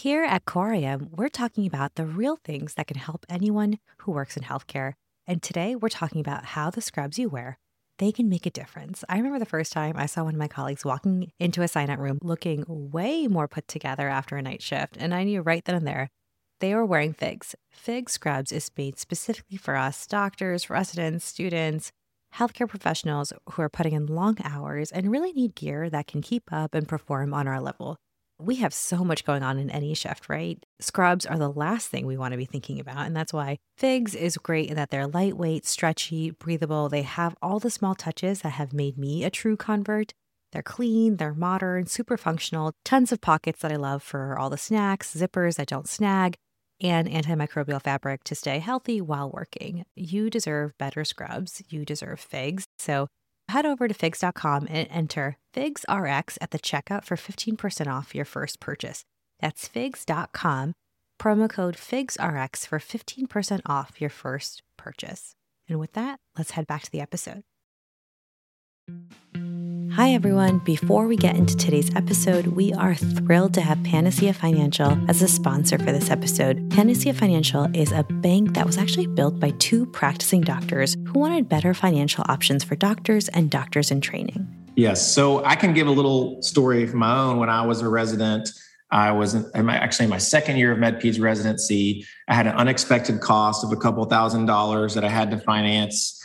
Here at Corium, we're talking about the real things that can help anyone who works in healthcare. And today we're talking about how the scrubs you wear, they can make a difference. I remember the first time I saw one of my colleagues walking into a sign-out room looking way more put together after a night shift. And I knew right then and there, they were wearing FIGS. FIGS Scrubs is made specifically for us, doctors, residents, students, healthcare professionals who are putting in long hours and really need gear that can keep up and perform on our level. We have so much going on in any shift, right? Scrubs are the last thing we want to be thinking about. And that's why FIGS is great in that they're lightweight, stretchy, breathable. They have all the small touches that have made me a true convert. They're clean, they're modern, super functional, tons of pockets that I love for all the snacks, zippers that don't snag, and antimicrobial fabric to stay healthy while working. You deserve better scrubs. You deserve FIGS. So head over to figs.com and enter FIGSRX at the checkout for 15% off your first purchase. That's figs.com, promo code FIGSRX for 15% off your first purchase. And with that, let's head back to the episode. Hi, everyone. Before we get into today's episode, we are thrilled to have Panacea Financial as a sponsor for this episode. Panacea Financial is a bank that was actually built by two practicing doctors who wanted better financial options for doctors and doctors in training. Yes. So I can give a little story of my own. When I was a resident, I was in my second year of MedPeds residency. I had an unexpected cost of a couple $1,000s that I had to finance.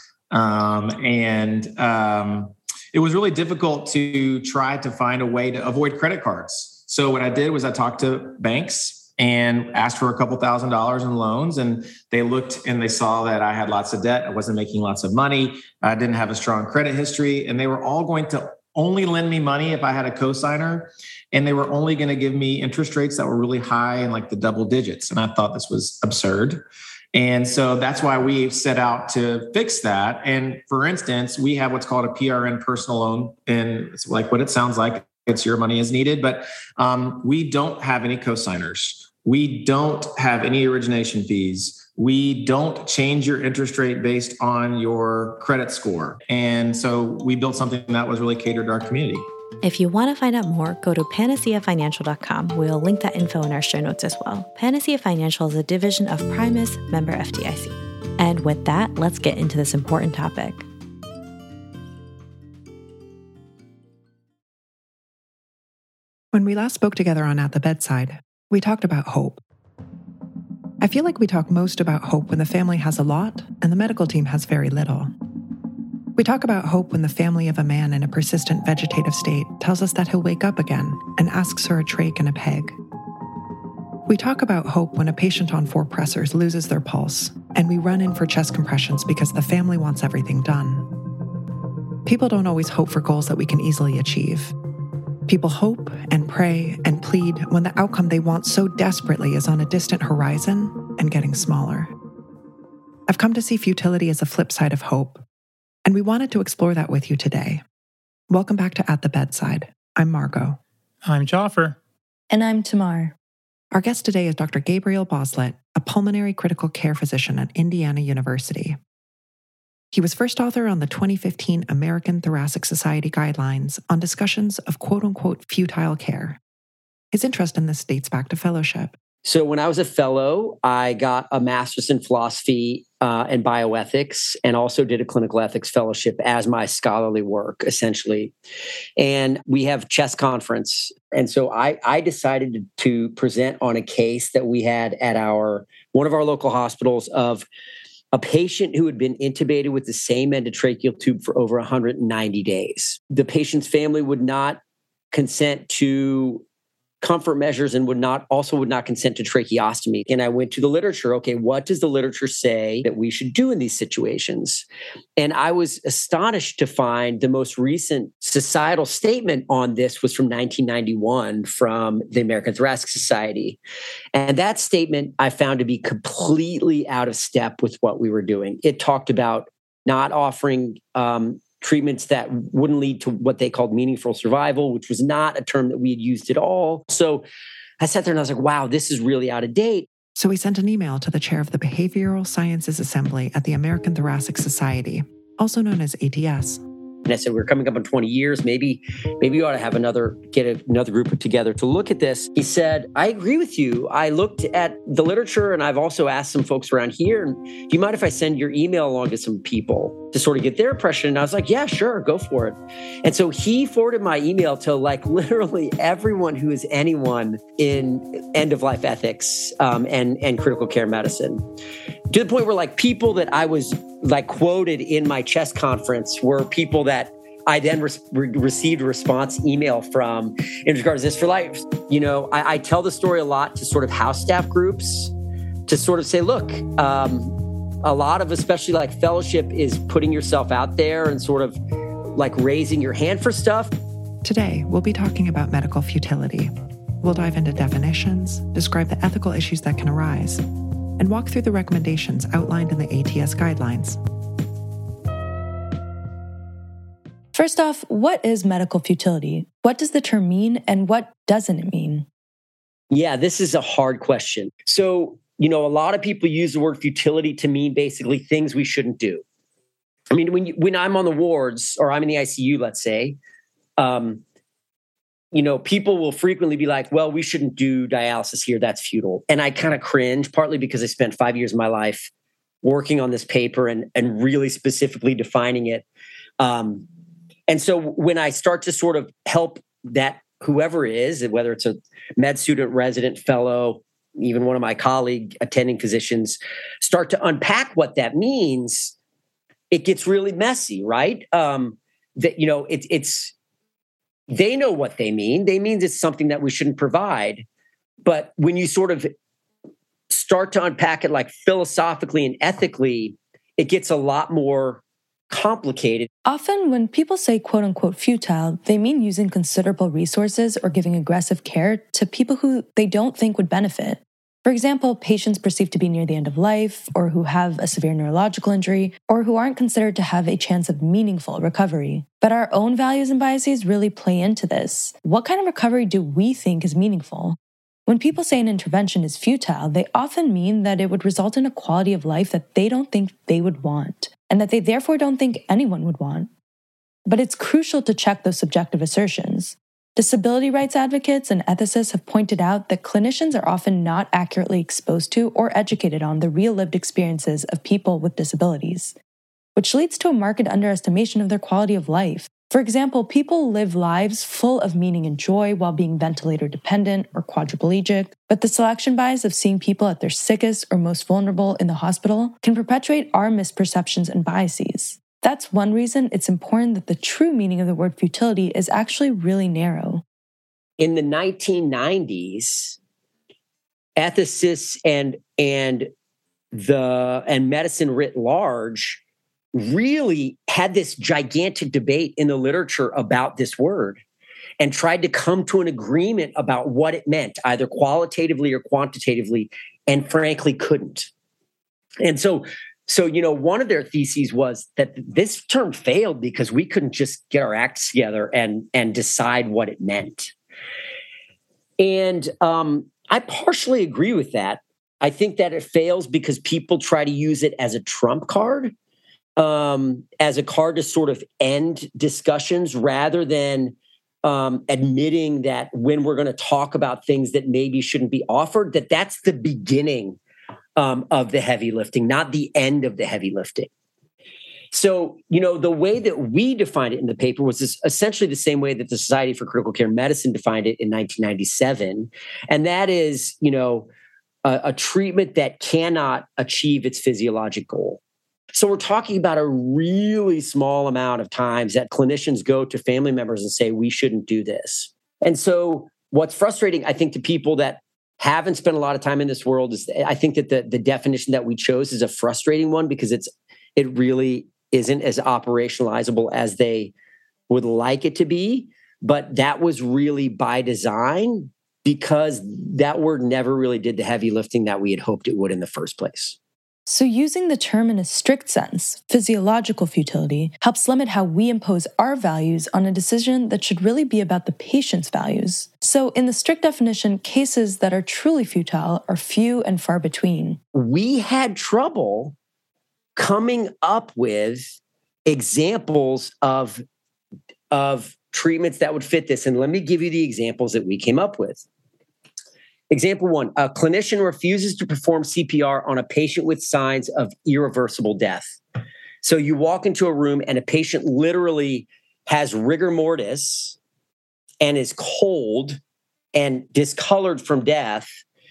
It was really difficult to try to find a way to avoid credit cards. So what I did was I talked to banks and asked for a couple $1,000s in loans. And they looked and they saw that I had lots of debt. I wasn't making lots of money. I didn't have a strong credit history. And they were all going to only lend me money if I had a cosigner. And they were only going to give me interest rates that were really high in like the double digits. And I thought this was absurd. And so that's why we set out to fix that. And for instance, we have what's called a PRN personal loan. And it's like what it sounds like. It's your money as needed. But we don't have any cosigners. We don't have any origination fees. We don't change your interest rate based on your credit score. And so we built something that was really catered to our community. If you want to find out more, go to panaceafinancial.com. We'll link that info in our show notes as well. Panacea Financial is a division of Primis, member FDIC. And with that, let's get into this important topic. When we last spoke together on At the Bedside, we talked about hope. I feel like we talk most about hope when the family has a lot and the medical team has very little. We talk about hope when the family of a man in a persistent vegetative state tells us that he'll wake up again and asks for a trach and a peg. We talk about hope when a patient on 4 pressors loses their pulse and we run in for chest compressions because the family wants everything done. People don't always hope for goals that we can easily achieve. People hope and pray and plead when the outcome they want so desperately is on a distant horizon and getting smaller. I've come to see futility as a flip side of hope, and we wanted to explore that with you today. Welcome back to At the Bedside. I'm Margot. I'm Joffer. And I'm Tamar. Our guest today is Dr. Gabriel Boslett, a pulmonary critical care physician at Indiana University. He was first author on the 2015 American Thoracic Society guidelines on discussions of quote-unquote futile care. His interest in this dates back to fellowship. So when I was a fellow, I got a master's in philosophy and bioethics, and also did a clinical ethics fellowship as my scholarly work, essentially. And we have chest conference. And so I decided to present on a case that we had at one of our local hospitals of a patient who had been intubated with the same endotracheal tube for over 190 days. The patient's family would not consent to comfort measures and would not consent to tracheostomy. And I went to the literature. Okay, what does the literature say that we should do in these situations? And I was astonished to find the most recent societal statement on this was from 1991 from the American Thoracic Society. And that statement I found to be completely out of step with what we were doing. It talked about not offering treatments that wouldn't lead to what they called meaningful survival, which was not a term that we had used at all. So I sat there and I was like, wow, this is really out of date. So we sent an email to the chair of the Behavioral Sciences Assembly at the American Thoracic Society, also known as ATS. And I said, we're coming up on 20 years. Maybe you ought to have get another group together to look at this. He said, I agree with you. I looked at the literature and I've also asked some folks around here. And do you mind if I send your email along to some people to sort of get their impression? And I was like, yeah, sure, go for it. And so he forwarded my email to like literally everyone who is anyone in end of life ethics and critical care medicine, to the point where like people that I was like quoted in my chest conference were people that I then received a response email from in regards to This for Life. You know, I tell the story a lot to sort of house staff groups to sort of say, look, a lot of, especially like fellowship, is putting yourself out there and sort of like raising your hand for stuff. Today, we'll be talking about medical futility. We'll dive into definitions, describe the ethical issues that can arise, and walk through the recommendations outlined in the ATS guidelines. First off, what is medical futility? What does the term mean, and what doesn't it mean? Yeah, this is a hard question. So, you know, a lot of people use the word futility to mean basically things we shouldn't do. I mean, when I'm on the wards or I'm in the ICU, let's say, you know, people will frequently be like, well, we shouldn't do dialysis here. That's futile. And I kind of cringe, partly because I spent 5 years of my life working on this paper and really specifically defining it. And so when I start to sort of help that whoever it is, whether it's a med student, resident, fellow, even one of my colleague attending physicians, start to unpack what that means, it gets really messy, right? That, you know, it's they know what they mean. They mean it's something that we shouldn't provide. But when you sort of start to unpack it like philosophically and ethically, it gets a lot more complicated. Often when people say quote unquote futile, they mean using considerable resources or giving aggressive care to people who they don't think would benefit. For example, patients perceived to be near the end of life, or who have a severe neurological injury, or who aren't considered to have a chance of meaningful recovery. But our own values and biases really play into this. What kind of recovery do we think is meaningful? When people say an intervention is futile, they often mean that it would result in a quality of life that they don't think they would want, and that they therefore don't think anyone would want. But it's crucial to check those subjective assertions. Disability rights advocates and ethicists have pointed out that clinicians are often not accurately exposed to or educated on the real lived experiences of people with disabilities, which leads to a marked underestimation of their quality of life. For example, people live lives full of meaning and joy while being ventilator dependent or quadriplegic, but the selection bias of seeing people at their sickest or most vulnerable in the hospital can perpetuate our misperceptions and biases. That's one reason it's important that the true meaning of the word futility is actually really narrow. In the 1990s, ethicists and medicine writ large really had this gigantic debate in the literature about this word and tried to come to an agreement about what it meant, either qualitatively or quantitatively, and frankly couldn't. And so, you know, one of their theses was that this term failed because we couldn't just get our acts together and decide what it meant. And I partially agree with that. I think that it fails because people try to use it as a trump card, as a card to sort of end discussions rather than admitting that when we're going to talk about things that maybe shouldn't be offered, that's the beginning of the heavy lifting, not the end of the heavy lifting. So, you know, the way that we defined it in the paper was essentially the same way that the Society for Critical Care Medicine defined it in 1997. And that is, you know, a treatment that cannot achieve its physiologic goal. So we're talking about a really small amount of times that clinicians go to family members and say, we shouldn't do this. And so what's frustrating, I think, to people that haven't spent a lot of time in this world is I think that the definition that we chose is a frustrating one because it really isn't as operationalizable as they would like it to be. But that was really by design because that word never really did the heavy lifting that we had hoped it would in the first place. So using the term in a strict sense, physiological futility, helps limit how we impose our values on a decision that should really be about the patient's values. So in the strict definition, cases that are truly futile are few and far between. We had trouble coming up with examples of of treatments that would fit this. And let me give you the examples that we came up with. Example one, a clinician refuses to perform CPR on a patient with signs of irreversible death. So you walk into a room and a patient literally has rigor mortis and is cold and discolored from death.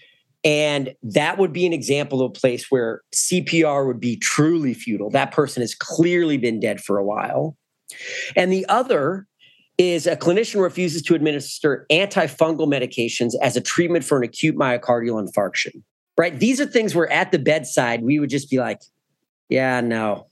And that would be an example of a place where CPR would be truly futile. That person has clearly been dead for a while. And the other is a clinician refuses to administer antifungal medications as a treatment for an acute myocardial infarction, right? These are things where at the bedside, we would just be like, yeah, no,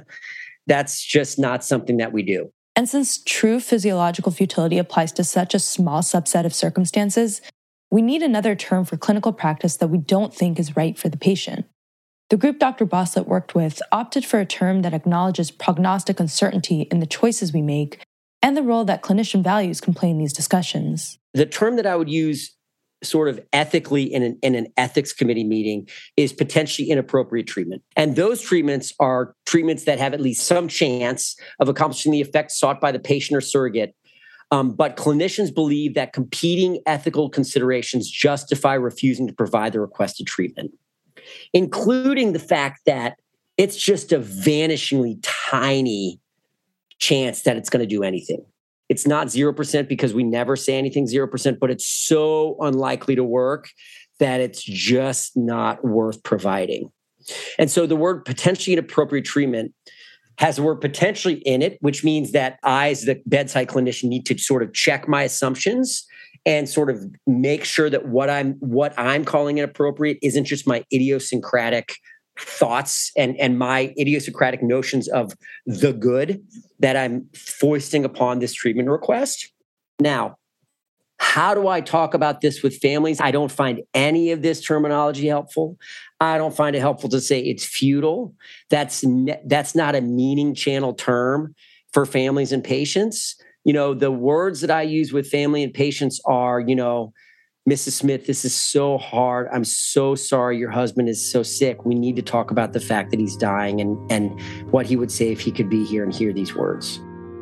that's just not something that we do. And since true physiological futility applies to such a small subset of circumstances, we need another term for clinical practice that we don't think is right for the patient. The group Dr. Bosslet worked with opted for a term that acknowledges prognostic uncertainty in the choices we make and the role that clinician values can play in these discussions. The term that I would use sort of ethically in an ethics committee meeting is potentially inappropriate treatment. And those treatments are treatments that have at least some chance of accomplishing the effect sought by the patient or surrogate. But clinicians believe that competing ethical considerations justify refusing to provide the requested treatment, including the fact that it's just a vanishingly tiny chance that it's going to do anything. It's not 0% because we never say anything 0%, but it's so unlikely to work that it's just not worth providing. And so the word potentially inappropriate treatment has the word potentially in it, which means that I, as the bedside clinician, need to sort of check my assumptions and sort of make sure that what I'm calling inappropriate isn't just my idiosyncratic thoughts and my idiosyncratic notions of the good that I'm foisting upon this treatment request. Now, how do I talk about this with families? I don't find any of this terminology helpful. I don't find it helpful to say it's futile. That's not a meaning channel term for families and patients. The words that I use with family and patients are, Mrs. Smith, this is so hard. I'm so sorry your husband is so sick. We need to talk about the fact that he's dying and what he would say if he could be here and hear these words.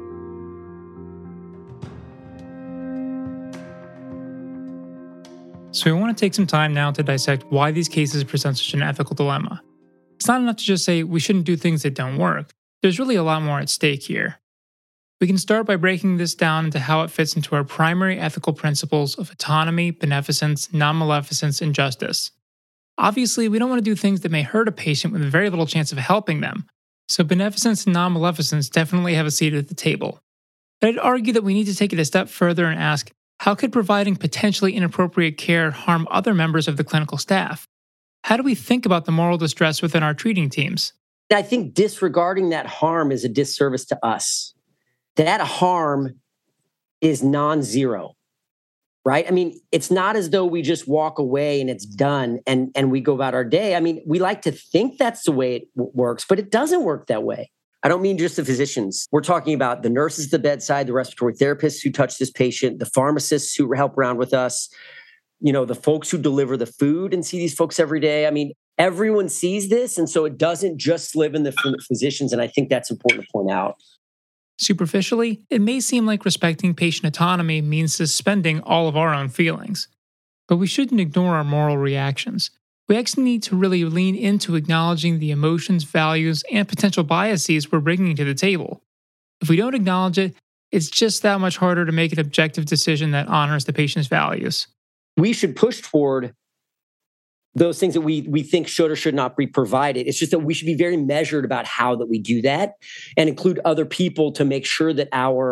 So we want to take some time now to dissect why these cases present such an ethical dilemma. It's not enough to just say we shouldn't do things that don't work. There's really a lot more at stake here. We can start by breaking this down into how it fits into our primary ethical principles of autonomy, beneficence, non-maleficence, and justice. Obviously, we don't want to do things that may hurt a patient with very little chance of helping them, so beneficence and non-maleficence definitely have a seat at the table. But I'd argue that we need to take it a step further and ask, how could providing potentially inappropriate care harm other members of the clinical staff? How do we think about the moral distress within our treating teams? I think disregarding that harm is a disservice to us. That harm is non-zero, right? I mean, it's not as though we just walk away and it's done and we go about our day. I mean, we like to think that's the way it works, but it doesn't work that way. I don't mean just the physicians. We're talking about the nurses at the bedside, the respiratory therapists who touch this patient, the pharmacists who help around with us, the folks who deliver the food and see these folks every day. I mean, everyone sees this. And so it doesn't just live in the physicians. And I think that's important to point out. Superficially, it may seem like respecting patient autonomy means suspending all of our own feelings. But we shouldn't ignore our moral reactions. We actually need to really lean into acknowledging the emotions, values, and potential biases we're bringing to the table. If we don't acknowledge it, it's just that much harder to make an objective decision that honors the patient's values. We should push toward those things that we think should or should not be provided. It's just that we should be very measured about how that we do that and include other people to make sure that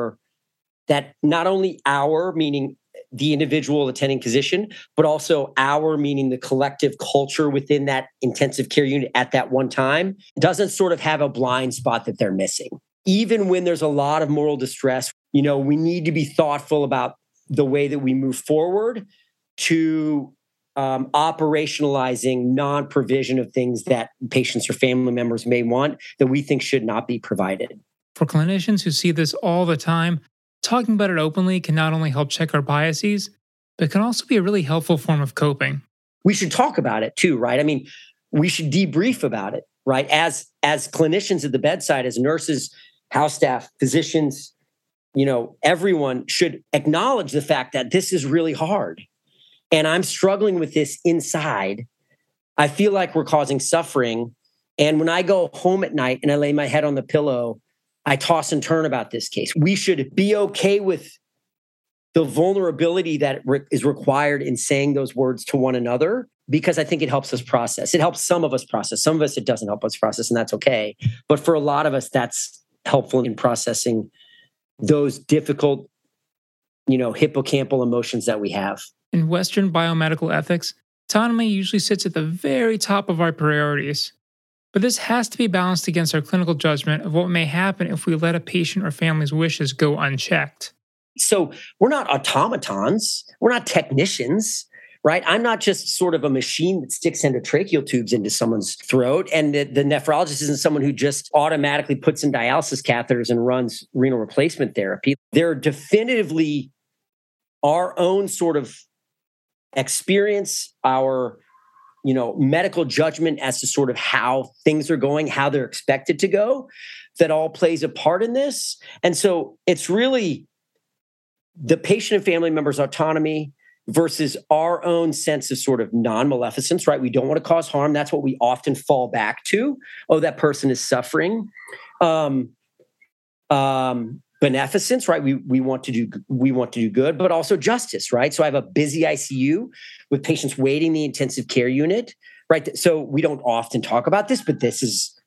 not only our, meaning the individual attending physician, but also our, meaning the collective culture within that intensive care unit at that one time, doesn't sort of have a blind spot that they're missing. Even when there's a lot of moral distress, we need to be thoughtful about the way that we move forward to operationalizing non-provision of things that patients or family members may want that we think should not be provided. For clinicians who see this all the time, talking about it openly can not only help check our biases, but can also be a really helpful form of coping. We should talk about it too, right? I mean, we should debrief about it, right? As clinicians at the bedside, as nurses, house staff, physicians, everyone should acknowledge the fact that this is really hard. And I'm struggling with this inside. I feel like we're causing suffering. And when I go home at night and I lay my head on the pillow, I toss and turn about this case. We should be okay with the vulnerability that is required in saying those words to one another, because I think it helps us process. It helps some of us process. Some of us, it doesn't help us process, and that's okay. But for a lot of us, that's helpful in processing those difficult, hippocampal emotions that we have. In Western biomedical ethics, autonomy usually sits at the very top of our priorities. But this has to be balanced against our clinical judgment of what may happen if we let a patient or family's wishes go unchecked. So we're not automatons. We're not technicians, right? I'm not just sort of a machine that sticks endotracheal tubes into someone's throat. And the nephrologist isn't someone who just automatically puts in dialysis catheters and runs renal replacement therapy. They're definitively our own sort of experience, our medical judgment as to sort of how things are going, how they're expected to go, that all plays a part in this. And so it's really the patient and family member's autonomy versus our own sense of sort of non-maleficence, right? We don't want to cause harm. That's what we often fall back to. Oh, that person is suffering. Beneficence, right? We want to do good, but also justice, right? So I have a busy ICU with patients waiting in the intensive care unit, right? So we don't often talk about this, but this is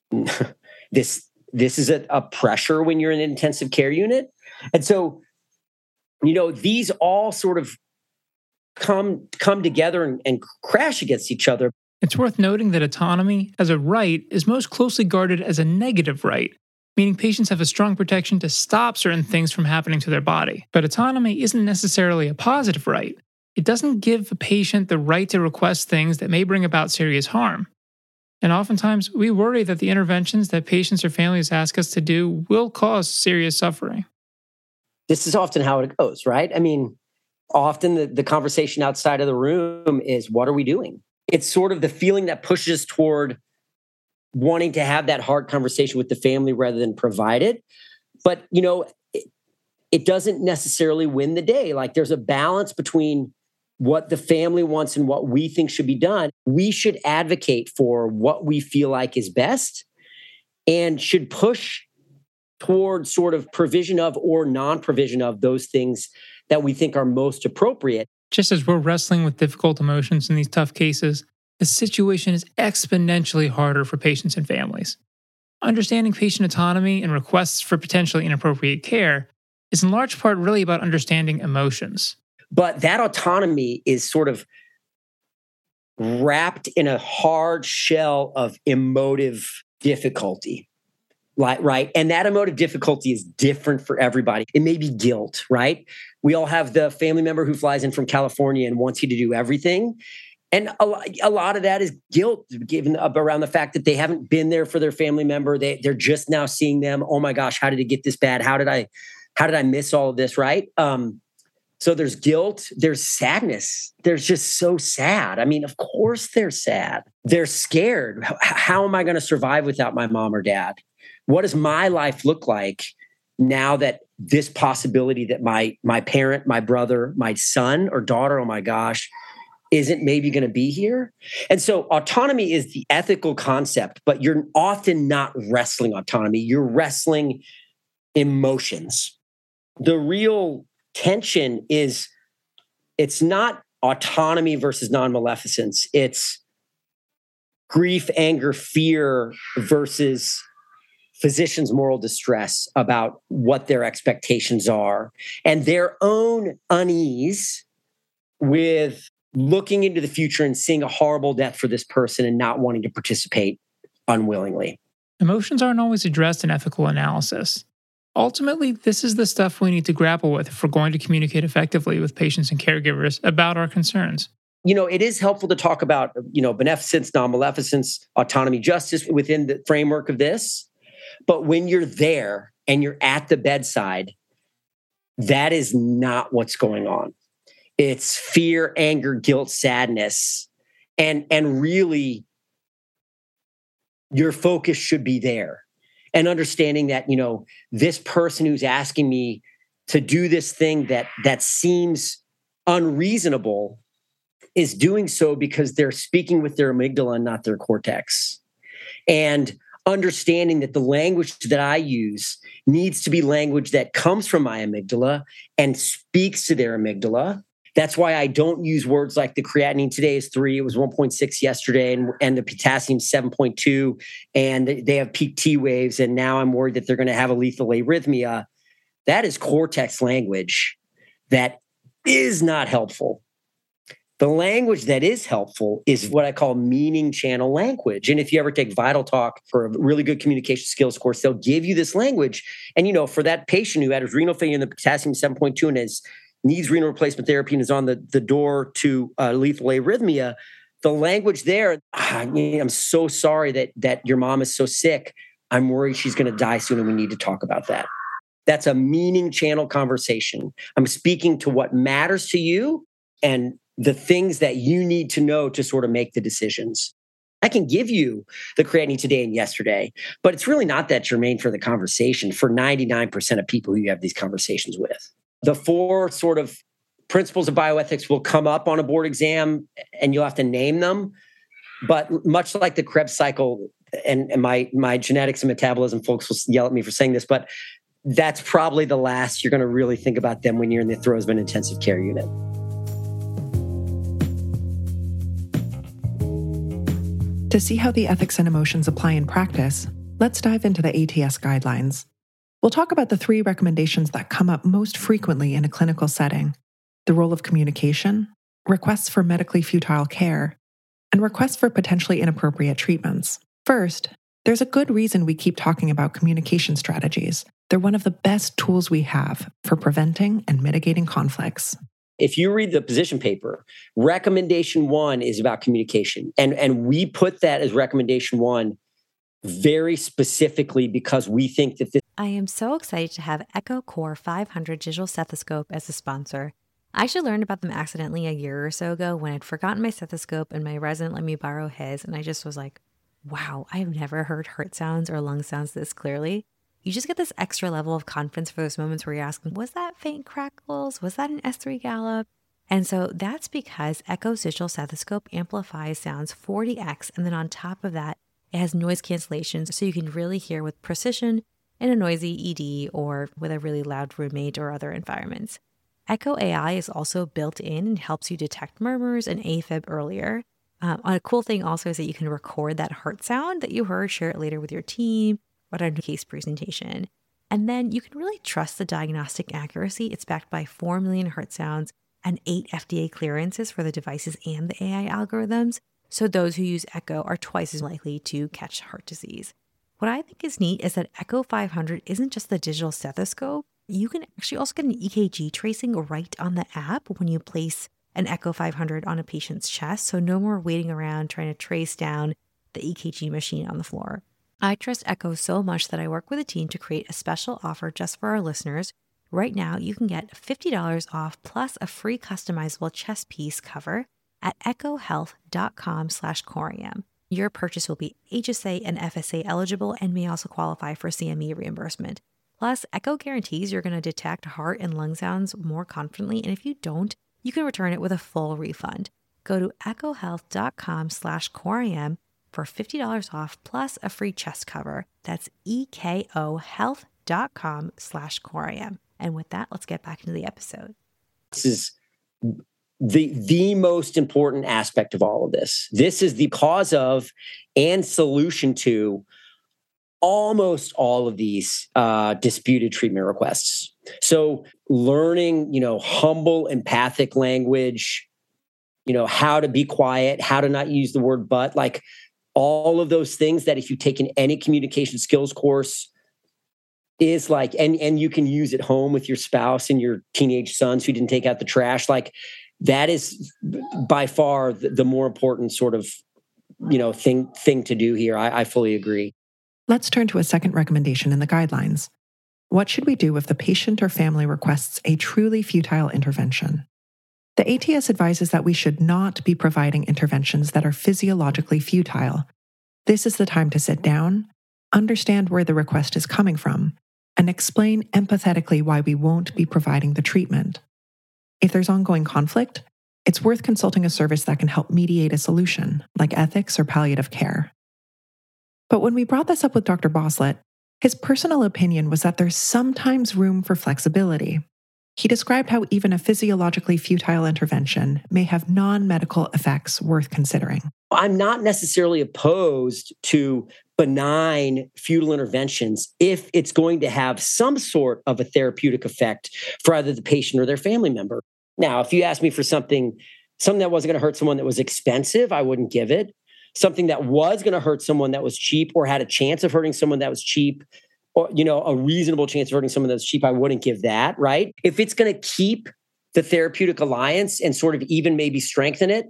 this is a pressure when you're in an intensive care unit. And so, these all sort of come together and crash against each other. It's worth noting that autonomy as a right is most closely guarded as a negative right, meaning patients have a strong protection to stop certain things from happening to their body. But autonomy isn't necessarily a positive right. It doesn't give a patient the right to request things that may bring about serious harm. And oftentimes, we worry that the interventions that patients or families ask us to do will cause serious suffering. This is often how it goes, right? I mean, often the conversation outside of the room is, what are we doing? It's sort of the feeling that pushes toward wanting to have that hard conversation with the family rather than provide it. But, it doesn't necessarily win the day. Like, there's a balance between what the family wants and what we think should be done. We should advocate for what we feel like is best and should push towards sort of provision of or non-provision of those things that we think are most appropriate. Just as we're wrestling with difficult emotions in these tough cases, the situation is exponentially harder for patients and families. Understanding patient autonomy and requests for potentially inappropriate care is in large part really about understanding emotions. But that autonomy is sort of wrapped in a hard shell of emotive difficulty. Right. And that emotive difficulty is different for everybody. It may be guilt, right? We all have the family member who flies in from California and wants you to do everything. And a lot of that is guilt given up around the fact that they haven't been there for their family member. They're just now seeing them. Oh my gosh, how did it get this bad? How did I miss all of this, right? So there's guilt, there's sadness. They're just so sad. I mean, of course they're sad. They're scared. How am I going to survive without my mom or dad? What does my life look like now that this possibility that my parent, my brother, my son or daughter, oh my gosh, isn't maybe going to be here? And so autonomy is the ethical concept, but you're often not wrestling autonomy. You're wrestling emotions. The real tension is it's not autonomy versus non-maleficence. It's grief, anger, fear versus physicians' moral distress about what their expectations are and their own unease with looking into the future and seeing a horrible death for this person and not wanting to participate unwillingly. Emotions aren't always addressed in ethical analysis. Ultimately, this is the stuff we need to grapple with if we're going to communicate effectively with patients and caregivers about our concerns. It is helpful to talk about, beneficence, non-maleficence, autonomy, justice within the framework of this. But when you're there and you're at the bedside, that is not what's going on. It's fear, anger, guilt, sadness. And really, your focus should be there. and understanding that, this person who's asking me to do this thing that seems unreasonable is doing so because they're speaking with their amygdala and not their cortex. And understanding that the language that I use needs to be language that comes from my amygdala and speaks to their amygdala. That's why I don't use words like the creatinine today is 3, it was 1.6 yesterday, and the potassium 7.2, and they have peak T waves, and now I'm worried that they're going to have a lethal arrhythmia. That is cortex language that is not helpful. The language that is helpful is what I call meaning channel language. And if you ever take Vital Talk for a really good communication skills course, they'll give you this language. And, for that patient who had his renal failure and the potassium 7.2 and needs renal replacement therapy and is on the door to lethal arrhythmia, the language there, I'm so sorry that your mom is so sick. I'm worried she's going to die soon and we need to talk about that. That's a meaning channel conversation. I'm speaking to what matters to you and the things that you need to know to sort of make the decisions. I can give you the creatinine today and yesterday, but it's really not that germane for the conversation for 99% of people who you have these conversations with. The 4 sort of principles of bioethics will come up on a board exam and you'll have to name them. But much like the Krebs cycle, and my genetics and metabolism folks will yell at me for saying this, but that's probably the last you're going to really think about them when you're in the throes of an intensive care unit. To see how the ethics and emotions apply in practice, let's dive into the ATS guidelines. We'll talk about the 3 recommendations that come up most frequently in a clinical setting: the role of communication, requests for medically futile care, and requests for potentially inappropriate treatments. First, there's a good reason we keep talking about communication strategies. They're one of the best tools we have for preventing and mitigating conflicts. If you read the position paper, recommendation 1 is about communication. And we put that as recommendation 1 very specifically because we think that this. I am so excited to have Echo Core 500 digital stethoscope as a sponsor. I actually learned about them accidentally a year or so ago when I'd forgotten my stethoscope and my resident let me borrow his. And I just was like, wow, I've never heard heart sounds or lung sounds this clearly. You just get this extra level of confidence for those moments where you're asking, was that faint crackles? Was that an S3 gallop? And so that's because Echo's digital stethoscope amplifies sounds 40x. And then on top of that, it has noise cancellation so you can really hear with precision in a noisy ED or with a really loud roommate or other environments. Echo AI is also built in and helps you detect murmurs and AFib earlier. A cool thing also is that you can record that heart sound that you heard, share it later with your team, or on a case presentation. And then you can really trust the diagnostic accuracy. It's backed by 4 million heart sounds and 8 FDA clearances for the devices and the AI algorithms. So those who use Echo are twice as likely to catch heart disease. What I think is neat is that Echo 500 isn't just the digital stethoscope. You can actually also get an EKG tracing right on the app when you place an Echo 500 on a patient's chest. So no more waiting around trying to trace down the EKG machine on the floor. I trust Echo so much that I work with a team to create a special offer just for our listeners. Right now, you can get $50 off plus a free customizable chest piece cover at echohealth.com/corium. Your purchase will be HSA and FSA eligible and may also qualify for CME reimbursement. Plus, Echo guarantees you're going to detect heart and lung sounds more confidently, and if you don't, you can return it with a full refund. Go to echohealth.com/corium for $50 off plus a free chest cover. That's ekohealth.com/corium. And with that, let's get back into the episode. This is the most important aspect of all of this. This is the cause of and solution to almost all of these disputed treatment requests. So learning, humble, empathic language, how to be quiet, how to not use the word but, like all of those things that if you take in any communication skills course is like, and you can use at home with your spouse and your teenage sons who didn't take out the trash. Like that is by far the more important sort of, thing to do here. I fully agree. Let's turn to a second recommendation in the guidelines. What should we do if the patient or family requests a truly futile intervention? The ATS advises that we should not be providing interventions that are physiologically futile. This is the time to sit down, understand where the request is coming from, and explain empathetically why we won't be providing the treatment. If there's ongoing conflict, it's worth consulting a service that can help mediate a solution, like ethics or palliative care. But when we brought this up with Dr. Bosslet, his personal opinion was that there's sometimes room for flexibility. He described how even a physiologically futile intervention may have non-medical effects worth considering. I'm not necessarily opposed to benign futile interventions if it's going to have some sort of a therapeutic effect for either the patient or their family member. Now, if you ask me for something that wasn't going to hurt someone that was expensive, I wouldn't give it. Something that was going to hurt someone that was cheap or had a chance of hurting someone that was cheap, or, a reasonable chance of hurting someone that's cheap, I wouldn't give that, right? If it's going to keep the therapeutic alliance and sort of even maybe strengthen it,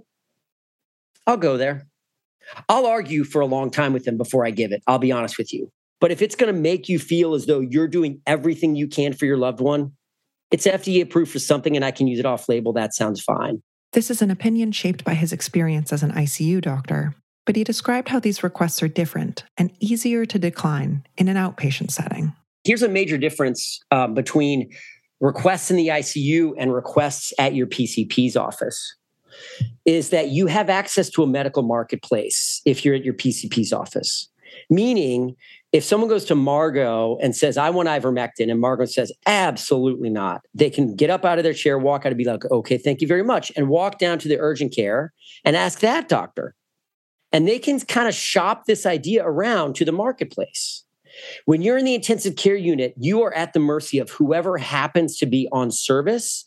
I'll go there. I'll argue for a long time with them before I give it. I'll be honest with you. But if it's going to make you feel as though you're doing everything you can for your loved one, it's FDA approved for something and I can use it off label, that sounds fine. This is an opinion shaped by his experience as an ICU doctor, but he described how these requests are different and easier to decline in an outpatient setting. Here's a major difference between requests in the ICU and requests at your PCP's office, is that you have access to a medical marketplace if you're at your PCP's office. Meaning, if someone goes to Margo and says, I want ivermectin, and Margo says, absolutely not, they can get up out of their chair, walk out and be like, okay, thank you very much, and walk down to the urgent care and ask that doctor. And they can kind of shop this idea around to the marketplace. When you're in the intensive care unit, you are at the mercy of whoever happens to be on service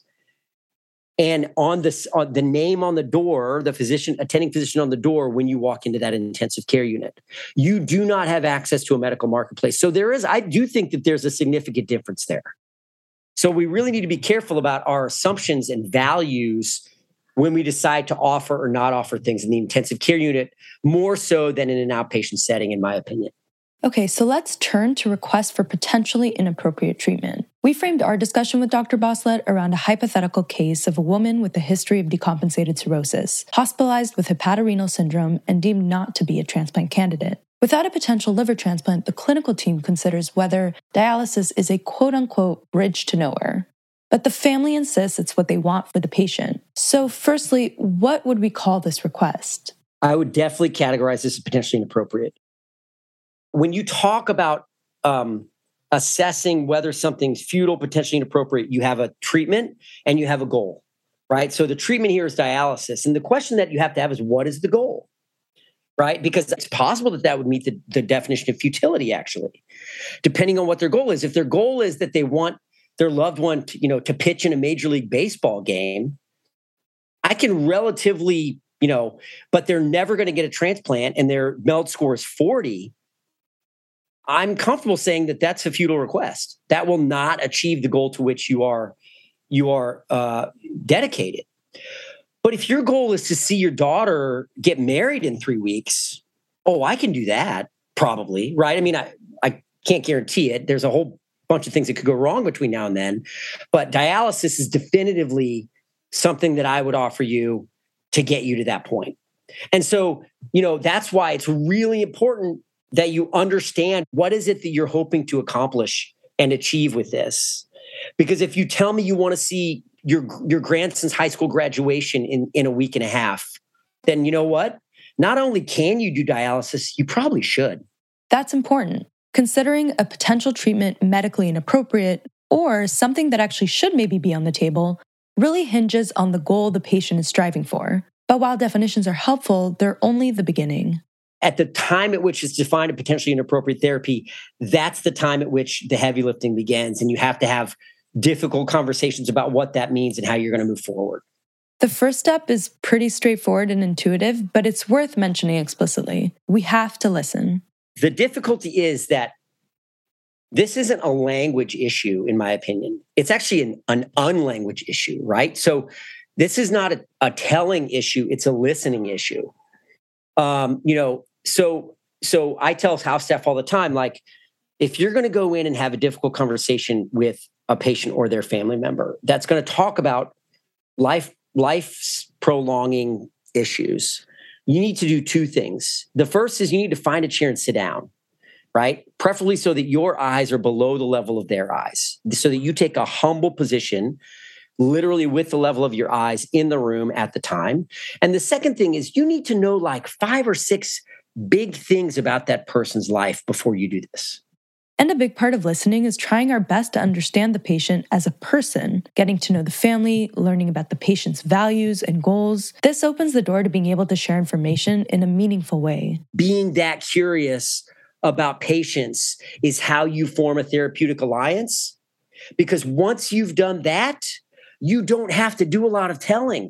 and on the name on the door, the attending physician on the door when you walk into that intensive care unit. You do not have access to a medical marketplace. So I do think that there's a significant difference there. So we really need to be careful about our assumptions and values when we decide to offer or not offer things in the intensive care unit, more so than in an outpatient setting, in my opinion. Okay, so let's turn to requests for potentially inappropriate treatment. We framed our discussion with Dr. Bosslet around a hypothetical case of a woman with a history of decompensated cirrhosis, hospitalized with hepatorenal syndrome, and deemed not to be a transplant candidate. Without a potential liver transplant, the clinical team considers whether dialysis is a quote-unquote bridge to nowhere. But the family insists it's what they want for the patient. So firstly, what would we call this request? I would definitely categorize this as potentially inappropriate. When you talk about assessing whether something's futile, potentially inappropriate, you have a treatment and you have a goal, right? So the treatment here is dialysis. And the question that you have to have is, what is the goal, right? Because it's possible that would meet the definition of futility, actually, depending on what their goal is. If their goal is that they want their loved one to pitch in a Major League Baseball game, I can relatively, but they're never going to get a transplant and their MELD score is 40, I'm comfortable saying that that's a futile request. That will not achieve the goal to which you are dedicated. But if your goal is to see your daughter get married in 3 weeks, I can do that probably, right? I mean, I can't guarantee it. There's a whole bunch of things that could go wrong between now and then. But dialysis is definitively something that I would offer you to get you to that point. And so, that's why it's really important that you understand what is it that you're hoping to accomplish and achieve with this. Because if you tell me you want to see your grandson's high school graduation in a week and a half, then you know what? Not only can you do dialysis, you probably should. That's important. Considering a potential treatment medically inappropriate or something that actually should maybe be on the table really hinges on the goal the patient is striving for. But while definitions are helpful, they're only the beginning. At the time at which it's defined a potentially inappropriate therapy, that's the time at which the heavy lifting begins. And you have to have difficult conversations about what that means and how you're going to move forward. The first step is pretty straightforward and intuitive, but it's worth mentioning explicitly. We have to listen. The difficulty is that this isn't a language issue, in my opinion. It's actually an unlanguage issue, right? So this is not a telling issue. It's a listening issue. So I tell house staff all the time, like, if you're going to go in and have a difficult conversation with a patient or their family member that's going to talk about life's prolonging issues, you need to do two things. The first is you need to find a chair and sit down, right? Preferably so that your eyes are below the level of their eyes, so that you take a humble position, literally with the level of your eyes in the room at the time. And the second thing is you need to know like 5 or 6 big things about that person's life before you do this. And a big part of listening is trying our best to understand the patient as a person, getting to know the family, learning about the patient's values and goals. This opens the door to being able to share information in a meaningful way. Being that curious about patients is how you form a therapeutic alliance. Because once you've done that, you don't have to do a lot of telling,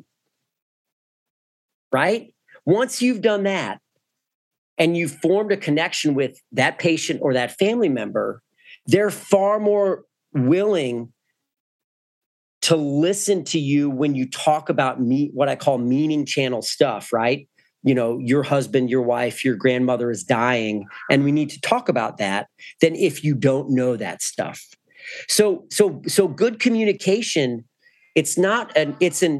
right? Once you've done that, and you've formed a connection with that patient or that family member, they're far more willing to listen to you when you talk about what I call meaning channel stuff, right? You know, your husband, your wife, your grandmother is dying, and we need to talk about that, than if you don't know that stuff. So good communication, it's an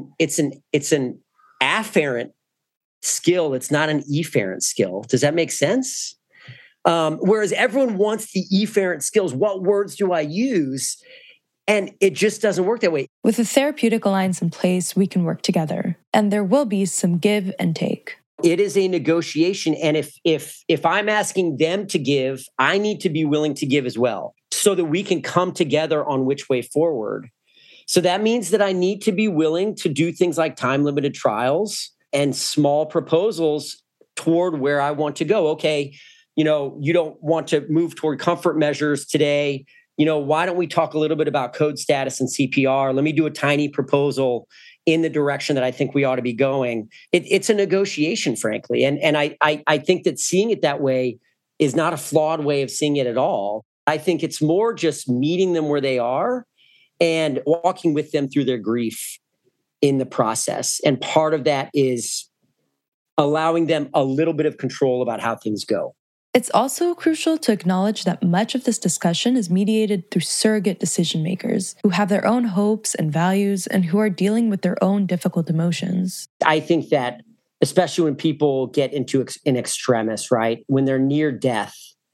afferent skill. It's not an efferent skill. Does that make sense? Whereas everyone wants the efferent skills. What words do I use? And it just doesn't work that way. With a therapeutic alliance in place, we can work together, and there will be some give and take. It is a negotiation. And if I'm asking them to give, I need to be willing to give as well, so that we can come together on which way forward. So that means that I need to be willing to do things like time-limited trials and small proposals toward where I want to go. Okay, you don't want to move toward comfort measures today. Why don't we talk a little bit about code status and CPR? Let me do a tiny proposal in the direction that I think we ought to be going. It's a negotiation, frankly. And I think that seeing it that way is not a flawed way of seeing it at all. I think it's more just meeting them where they are and walking with them through their grief in the process. And part of that is allowing them a little bit of control about how things go. It's also crucial to acknowledge that much of this discussion is mediated through surrogate decision makers who have their own hopes and values and who are dealing with their own difficult emotions. I think that especially when people get into an extremis, right? When they're near death,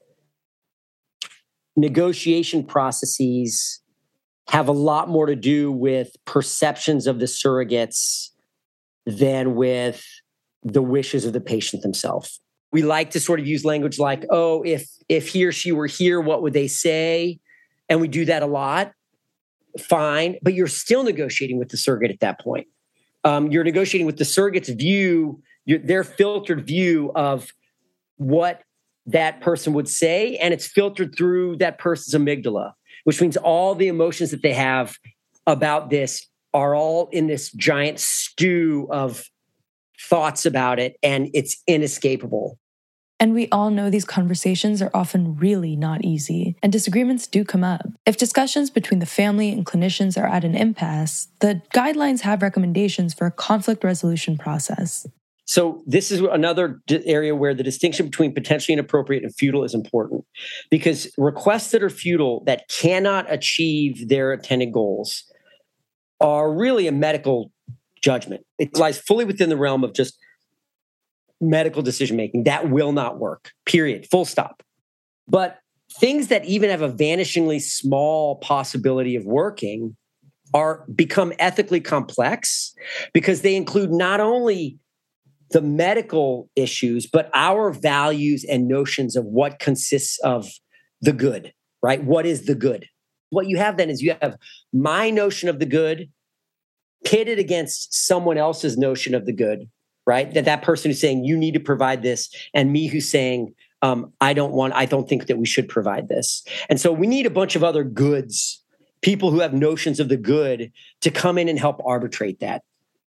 negotiation processes have a lot more to do with perceptions of the surrogates than with the wishes of the patient themselves. We like to sort of use language like, oh, if he or she were here, what would they say? And we do that a lot. Fine. But you're still negotiating with the surrogate at that point. You're negotiating with the surrogate's view, their filtered view of what that person would say. And it's filtered through that person's amygdala, which means all the emotions that they have about this are all in this giant stew of thoughts about it, and it's inescapable. And we all know these conversations are often really not easy, and disagreements do come up. If discussions between the family and clinicians are at an impasse, the guidelines have recommendations for a conflict resolution process. So this is another area where the distinction between potentially inappropriate and futile is important, because requests that are futile, that cannot achieve their intended goals, are really a medical judgment. It lies fully within the realm of just medical decision-making. That will not work, period, full stop. But things that even have a vanishingly small possibility of working become ethically complex because they include not only the medical issues, but our values and notions of what consists of the good, right? What is the good? What you have then is you have my notion of the good pitted against someone else's notion of the good, right? That person who's saying you need to provide this, and me who's saying I don't think that we should provide this. And so we need a bunch of other goods, people who have notions of the good, to come in and help arbitrate that.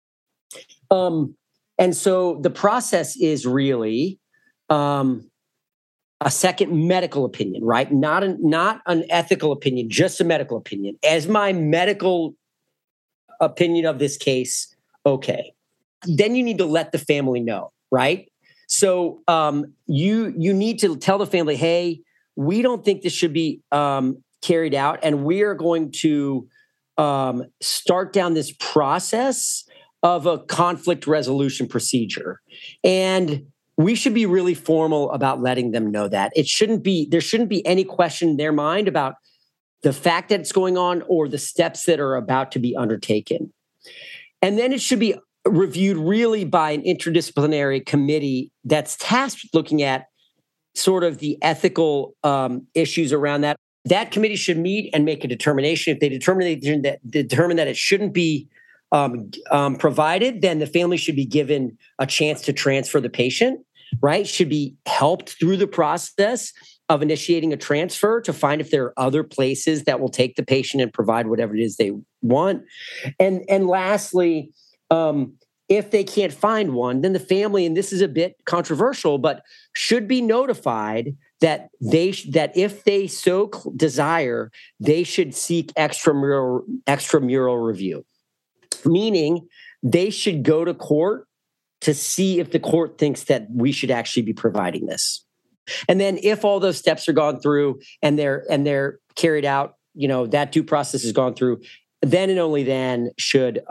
And so the process is really a second medical opinion, right? Not an ethical opinion, just a medical opinion. As my medical opinion of this case, okay. Then you need to let the family know, right? So you need to tell the family, hey, we don't think this should be carried out, and we are going to start down this process of a conflict resolution procedure. And we should be really formal about letting them know that. There shouldn't be any question in their mind about the fact that it's going on or the steps that are about to be undertaken. And then it should be reviewed really by an interdisciplinary committee that's tasked with looking at sort of the ethical issues around that. That committee should meet and make a determination. If they determine that it shouldn't be provided, then the family should be given a chance to transfer the patient, right? Should be helped through the process of initiating a transfer to find if there are other places that will take the patient and provide whatever it is they want. And lastly, if they can't find one, then the family, and this is a bit controversial, but should be notified that if they so desire, they should seek extramural review, meaning they should go to court to see if the court thinks that we should actually be providing this. And then if all those steps are gone through and they're carried out, that due process has gone through, then and only then should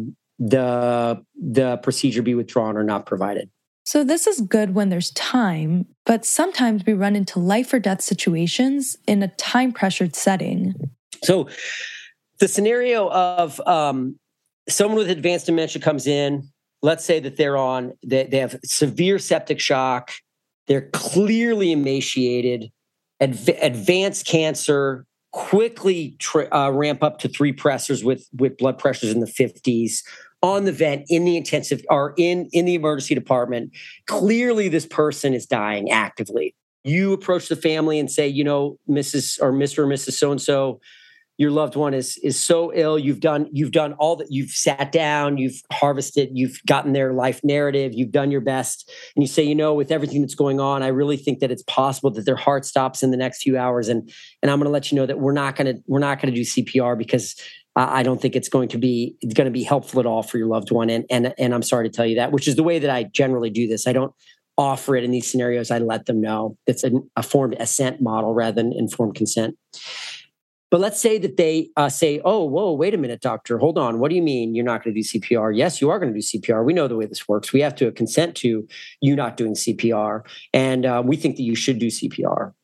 the procedure be withdrawn or not provided. So this is good when there's time, but sometimes we run into life or death situations in a time-pressured setting. So the scenario of someone with advanced dementia comes in, let's say that they have severe septic shock, they're clearly emaciated, advanced cancer, quickly ramp up to 3 pressors with blood pressures in the 50s, on the vent, in the intensive, or in the emergency department. Clearly, this person is dying actively. You approach the family and say, Mrs. or Mr. or Mrs. So-and-so, your loved one is so ill. You've done all that. You've sat down, you've harvested, you've gotten their life narrative, you've done your best. And you say, with everything that's going on, I really think that it's possible that their heart stops in the next few hours. And I'm going to let you know that we're not going to do CPR because I don't think it's going to be helpful at all for your loved one. And I'm sorry to tell you that, which is the way that I generally do this. I don't offer it in these scenarios. I let them know. It's a formed assent model rather than informed consent. But let's say that they say, oh, whoa, wait a minute, doctor, hold on. What do you mean you're not going to do CPR? Yes, you are going to do CPR. We know the way this works. We have to consent to you not doing CPR. And we think that you should do CPR.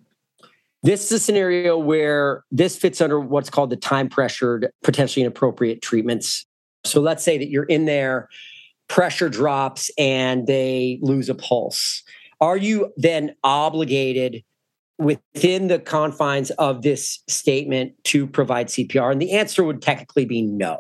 This is a scenario where this fits under what's called the time-pressured, potentially inappropriate treatments. So let's say that you're in there, pressure drops, and they lose a pulse. Are you then obligated within the confines of this statement to provide CPR? And the answer would technically be no.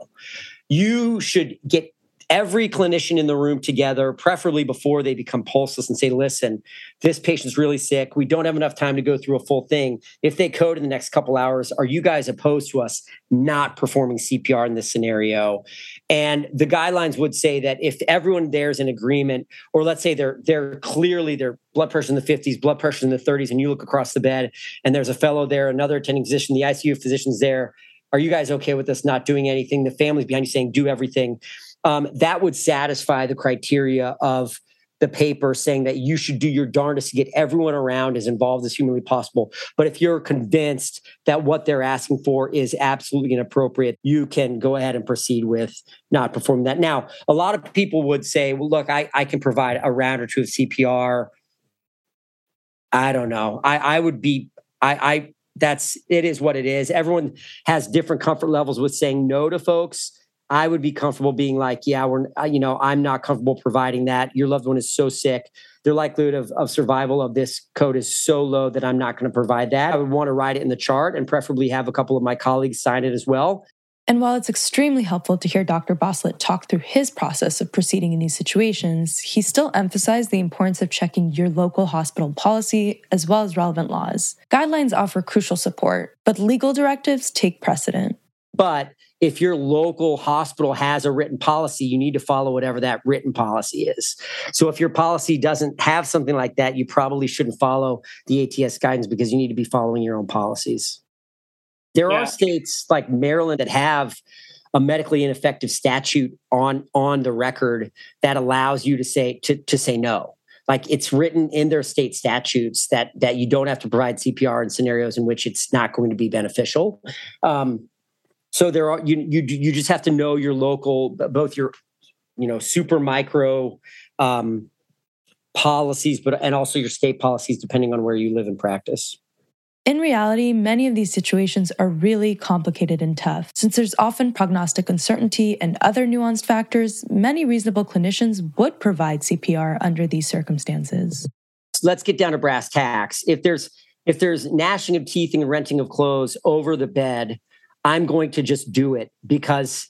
You should get every clinician in the room together, preferably before they become pulseless, and say, listen, this patient's really sick. We don't have enough time to go through a full thing. If they code in the next couple hours, are you guys opposed to us not performing CPR in this scenario? And the guidelines would say that if everyone there is in agreement, or let's say they're clearly their blood pressure in the 50s, blood pressure in the 30s, and you look across the bed and there's a fellow there, another attending physician, the ICU physician's there. Are you guys okay with us not doing anything? The family's behind you saying, do everything. That would satisfy the criteria of the paper saying that you should do your darndest to get everyone around as involved as humanly possible. But if you're convinced that what they're asking for is absolutely inappropriate, you can go ahead and proceed with not performing that. Now, a lot of people would say, well, look, I can provide a round or two of CPR. I don't know. It is what it is. Everyone has different comfort levels with saying no to folks. I would be comfortable being like, yeah, I'm not comfortable providing that. Your loved one is so sick. Their likelihood of survival of this code is so low that I'm not going to provide that. I would want to write it in the chart and preferably have a couple of my colleagues sign it as well. And while it's extremely helpful to hear Dr. Bosslet talk through his process of proceeding in these situations, he still emphasized the importance of checking your local hospital policy as well as relevant laws. Guidelines offer crucial support, but legal directives take precedent. But if your local hospital has a written policy, you need to follow whatever that written policy is. So if your policy doesn't have something like that, you probably shouldn't follow the ATS guidance because you need to be following your own policies. There are states like Maryland that have a medically ineffective statute on the record that allows you to say no. Like it's written in their state statutes that you don't have to provide CPR in scenarios in which it's not going to be beneficial. So there are you just have to know your local, both your super micro policies, and also your state policies, depending on where you live and practice. In reality, many of these situations are really complicated and tough. Since there's often prognostic uncertainty and other nuanced factors, many reasonable clinicians would provide CPR under these circumstances. So let's get down to brass tacks. If there's gnashing of teeth and renting of clothes over the bed, I'm going to just do it because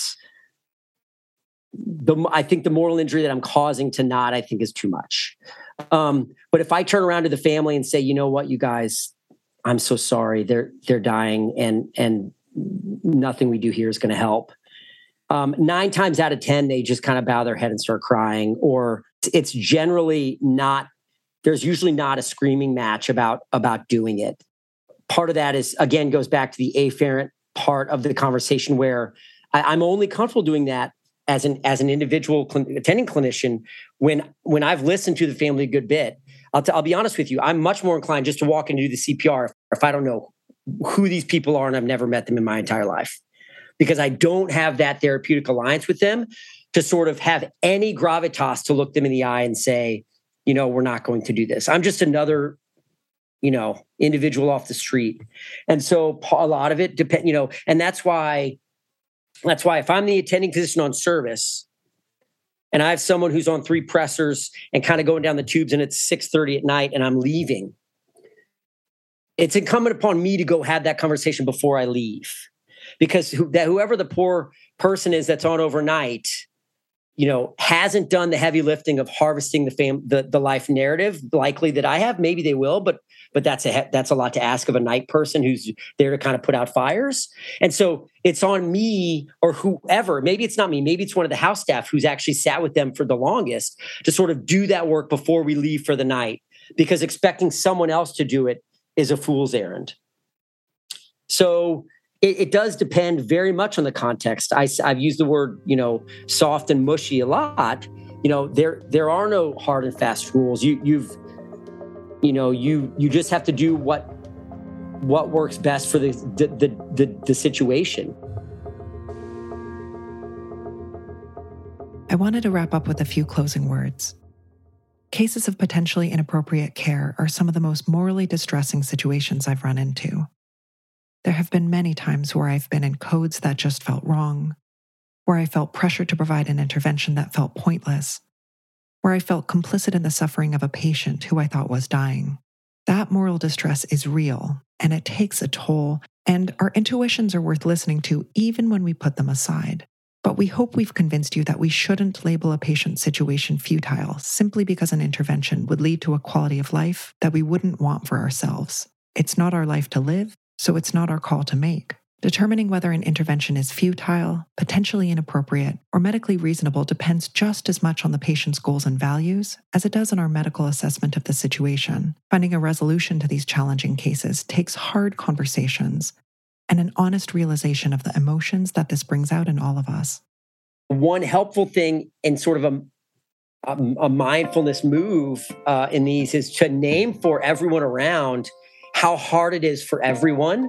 I think the moral injury that I'm causing to not, I think, is too much. But if I turn around to the family and say, you know what, you guys, I'm so sorry, they're dying, and nothing we do here is going to help. 9 times out of 10, they just kind of bow their head and start crying, or it's generally not. There's usually not a screaming match about doing it. Part of that is, again, goes back to the afferent part of the conversation where I'm only comfortable doing that as an individual attending clinician when I've listened to the family a good bit. I'll be honest with you, I'm much more inclined just to walk in and do the CPR if I don't know who these people are and I've never met them in my entire life, because I don't have that therapeutic alliance with them to sort of have any gravitas to look them in the eye and say, you know, we're not going to do this. I'm just another, you know, individual off the street. And so a lot of it depends, you know, and that's why if I'm the attending physician on service and I have someone who's on 3 pressors and kind of going down the tubes and it's 6:30 at night and I'm leaving, it's incumbent upon me to go have that conversation before I leave, because whoever the poor person is that's on overnight, you know, hasn't done the heavy lifting of harvesting the life narrative, likely that I have. Maybe they will, but that's a lot to ask of a night person who's there to kind of put out fires. And so it's on me or whoever, maybe it's not me, maybe it's one of the house staff who's actually sat with them for the longest to sort of do that work before we leave for the night, because expecting someone else to do it is a fool's errand. So it does depend very much on the context. I've used the word, you know, soft and mushy a lot. You know, there are no hard and fast rules. You just have to do what works best for the situation. I wanted to wrap up with a few closing words. Cases of potentially inappropriate care are some of the most morally distressing situations I've run into. There have been many times where I've been in codes that just felt wrong, where I felt pressure to provide an intervention that felt pointless, where I felt complicit in the suffering of a patient who I thought was dying. That moral distress is real, and it takes a toll, and our intuitions are worth listening to even when we put them aside. But we hope we've convinced you that we shouldn't label a patient's situation futile simply because an intervention would lead to a quality of life that we wouldn't want for ourselves. It's not our life to live, so it's not our call to make. Determining whether an intervention is futile, potentially inappropriate, or medically reasonable depends just as much on the patient's goals and values as it does on our medical assessment of the situation. Finding a resolution to these challenging cases takes hard conversations and an honest realization of the emotions that this brings out in all of us. One helpful thing in sort of a mindfulness move in these is to name for everyone around how hard it is for everyone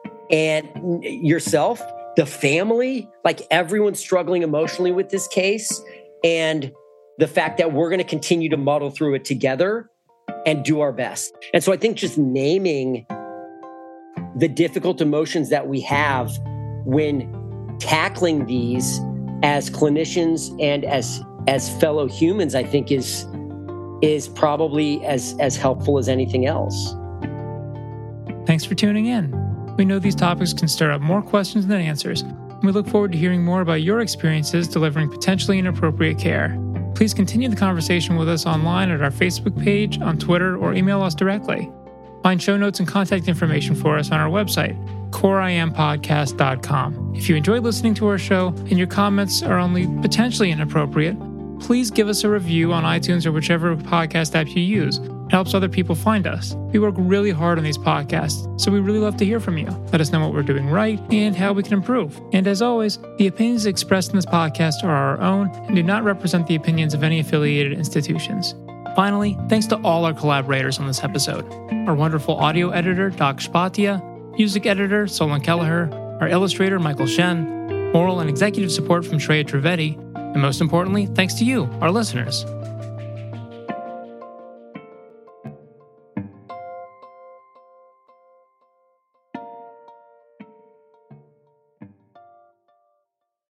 and yourself, the family, like everyone's struggling emotionally with this case, and the fact that we're going to continue to muddle through it together and do our best. And so I think just naming the difficult emotions that we have when tackling these as clinicians and as fellow humans, I think is probably as helpful as anything else. Thanks for tuning in. We know these topics can stir up more questions than answers, and we look forward to hearing more about your experiences delivering potentially inappropriate care. Please continue the conversation with us online at our Facebook page, on Twitter, or email us directly. Find show notes and contact information for us on our website, coreimpodcast.com. If you enjoyed listening to our show and your comments are only potentially inappropriate, please give us a review on iTunes or whichever podcast app you use. It helps other people find us. We work really hard on these podcasts, so we really love to hear from you. Let us know what we're doing right and how we can improve. And as always, the opinions expressed in this podcast are our own and do not represent the opinions of any affiliated institutions. Finally, thanks to all our collaborators on this episode. Our wonderful audio editor, Doc Spatia, music editor, Solon Kelleher, our illustrator, Michael Shen, moral and executive support from Shreya Trivedi, and most importantly, thanks to you, our listeners.